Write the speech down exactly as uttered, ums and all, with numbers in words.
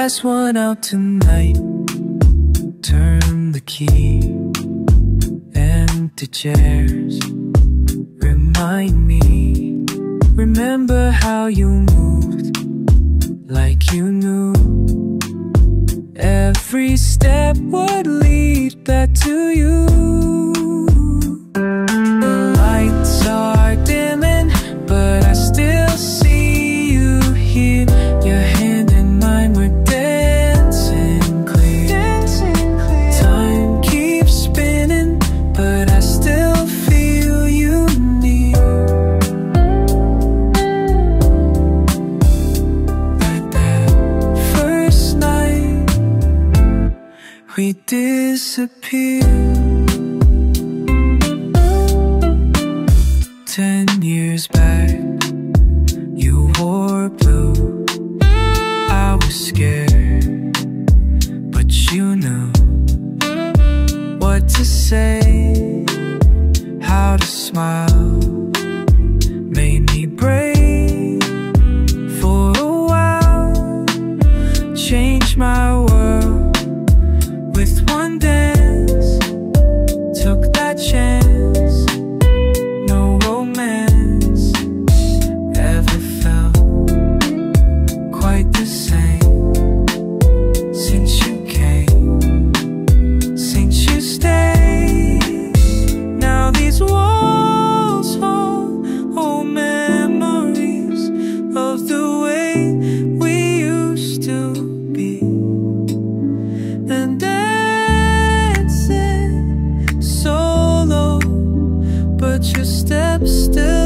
last one out tonight. Turn the key. Empty chairs remind me. Remember how you moved like you knew. Every step would lead back to you. The lights are dimming, but I still see you here. Your hand in mine, we're dancing clear. Time keeps spinning, but I still feel you near. Like that first night we disappeared. Ten years back, you wore blue. I was scared, but you knew what to say, how to smile. Made me brave for a while. Changed my world with one dance. Took that chance. No romance ever felt quite the same since you came, since you stayed. Now these walls hold old memories of the way we used to be. And dancing solo, but your steps still